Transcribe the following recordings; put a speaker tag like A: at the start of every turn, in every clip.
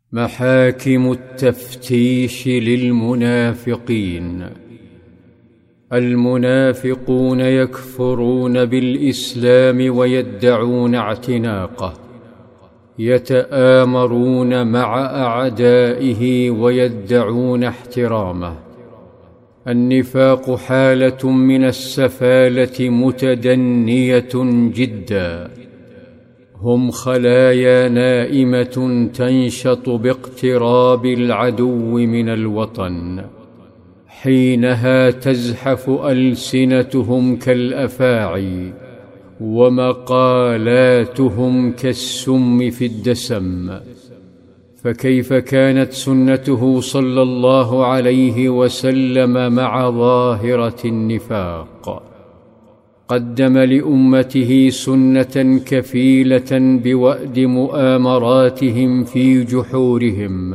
A: محاكم التفتيش للمنافقين. المنافقون يكفرون بالإسلام ويدعون اعتناقه، يتآمرون مع أعدائه ويدعون احترامه. النفاق حالة من السفالة متدنية جدا، هم خلايا نائمة تنشط باقتراب العدو من الوطن، حينها تزحف ألسنتهم كالأفاعي ومقالاتهم كالسم في الدسم. فكيف كانت سنته صلى الله عليه وسلم مع ظاهرة النفاق؟ قدم لأمته سنة كفيلة بوأد مؤامراتهم في جحورهم،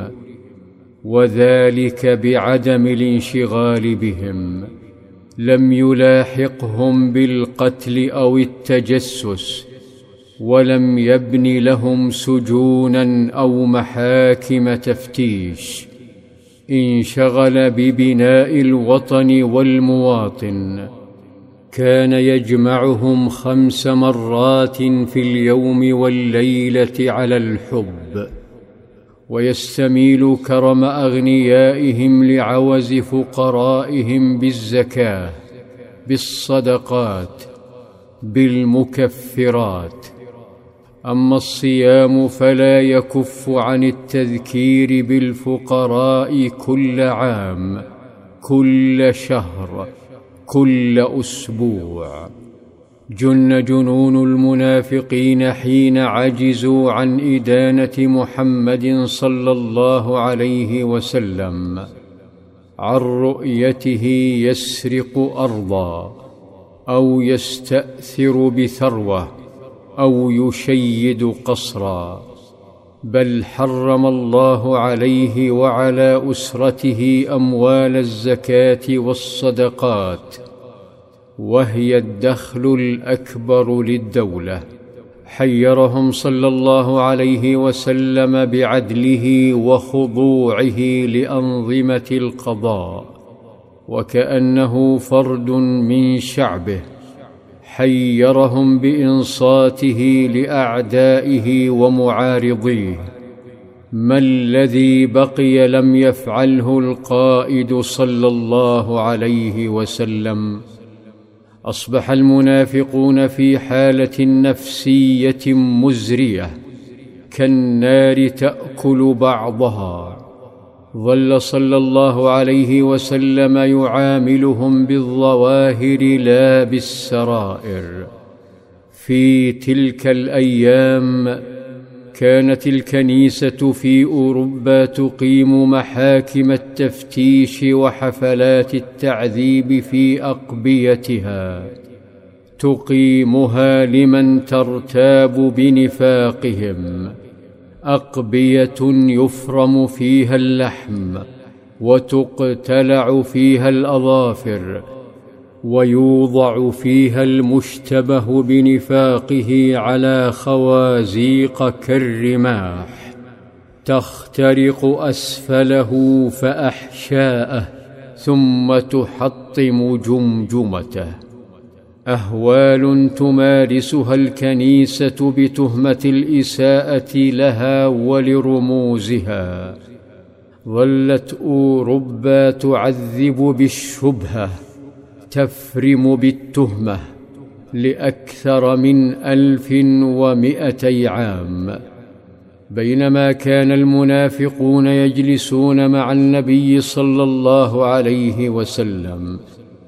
A: وذلك بعدم الانشغال بهم. لم يلاحقهم بالقتل أو التجسس، ولم يبن لهم سجونا أو محاكم تفتيش. انشغل ببناء الوطن والمواطن. كان يجمعهم 5 مرات في اليوم والليلة على الحب، ويستميل كرم أغنيائهم لعوز فقرائهم بالزكاة، بالصدقات، بالمكفرات. أما الصيام فلا يكف عن التذكير بالفقراء كل عام، كل شهر، كل أسبوع. جن جنون المنافقين حين عجزوا عن إدانة محمد صلى الله عليه وسلم، عن رؤيته يسرق أرضا، أو يستأثر بثروة، أو يشيد قصرا. بل حرم الله عليه وعلى أسرته أموال الزكاة والصدقات، وهي الدخل الأكبر للدولة. حيرهم صلى الله عليه وسلم بعدله وخضوعه لأنظمة القضاء، وكأنه فرد من شعبه. حيرهم بإنصاته لأعدائه ومعارضيه. ما الذي بقي لم يفعله القائد صلى الله عليه وسلم؟ أصبح المنافقون في حالة نفسية مزرية، كالنار تأكل بعضها. ظل صلى الله عليه وسلم يعاملهم بالظواهر لا بالسرائر. في تلك الأيام كانت الكنيسة في أوروبا تقيم محاكم التفتيش وحفلات التعذيب في أقبيتها، تقيمها لمن ترتاب بنفاقهم. أقبية يفرم فيها اللحم، وتقتلع فيها الأظافر، ويوضع فيها المشتبه بنفاقه على خوازيق كالرماح، تخترق أسفله فأحشاءه، ثم تحطم جمجمته. أهوال تمارسها الكنيسة بتهمة الإساءة لها ولرموزها. ظلت أوروبا تعذب بالشبهة، تفرم بالتهمة لأكثر من 1200 عام. بينما كان المنافقون يجلسون مع النبي صلى الله عليه وسلم،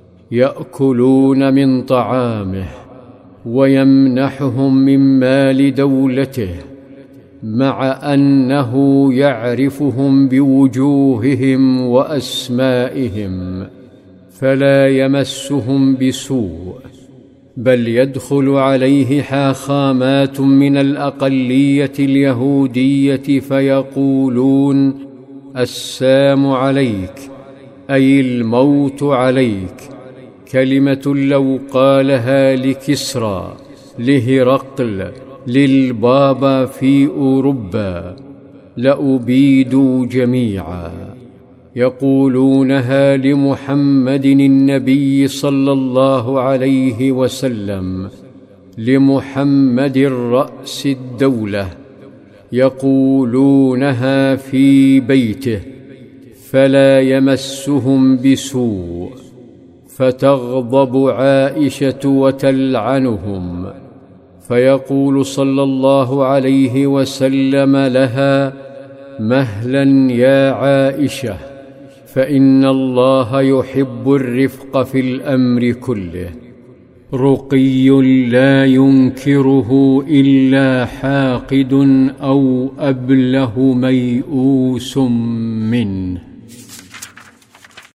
A: يأكلون من طعامه ويمنحهم من مال دولته، مع أنه يعرفهم بوجوههم وأسمائهم، فلا يمسهم بسوء، بل يدخل عليه حاخامات من الأقلية اليهودية فيقولون: السام عليك، أي الموت عليك. كلمة لو قالها لكسرى، لهرقل، للبابا في أوروبا، لأبيدوا جميعا. يقولونها لمحمد النبي صلى الله عليه وسلم، لمحمد رأس الدولة، يقولونها في بيته فلا يمسهم بسوء. فتغضب عائشة وتلعنهم، فيقول صلى الله عليه وسلم لها: مهلا يا عائشة، فإن الله يحب الرفق في الأمر كله. رقي لا ينكره إلا حاقد أو أبله ميؤوس منه.